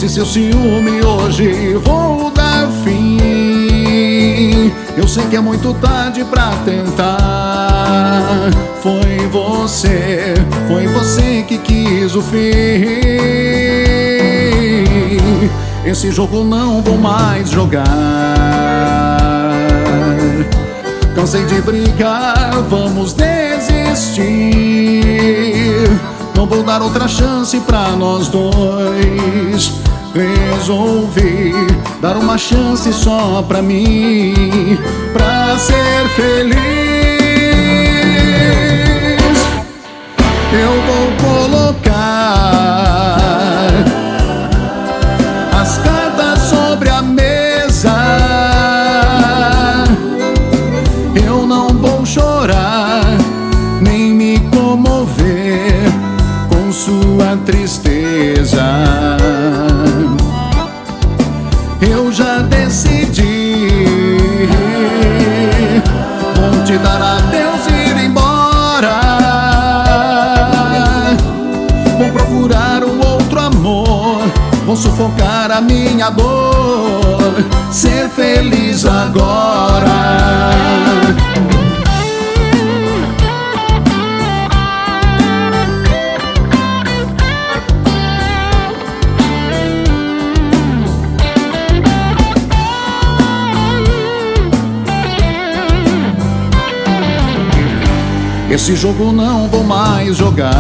Esse seu ciúme hoje vou dar fim. Eu sei que é muito tarde pra tentar. Foi você que quis o fim. Esse jogo não vou mais jogar. Cansei de brigar, vamos desistir. Não vou dar outra chance pra nós dois. Resolvi dar uma chance só pra mim, pra ser feliz. Eu vou colocar as cartas sobre a mesa. Eu não vou chorar, nem me comover com sua tristeza. Eu já decidi, vou te dar adeus e ir embora. Vou procurar um outro amor, vou sufocar a minha dor, ser feliz agora. Esse jogo não vou mais jogar.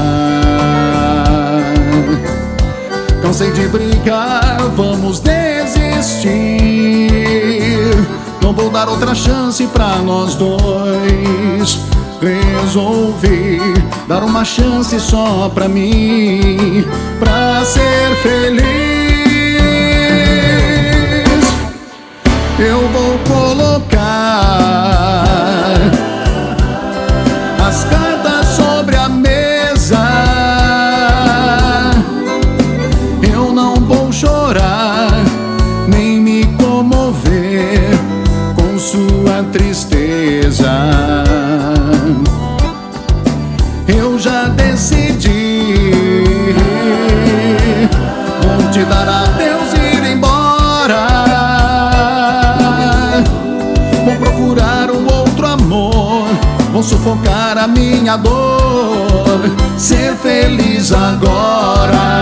Cansei de brigar, vamos desistir. Não vou dar outra chance pra nós dois. Resolvi dar uma chance só pra mim, pra ser feliz. Eu vou colocar as cartas sobre a mesa. Eu não vou chorar, nem me comover com sua tristeza. Eu já decidi, vou te dar adeus e ir embora. Vou procurar um outro amor, vou sufocar a minha dor, ser feliz agora.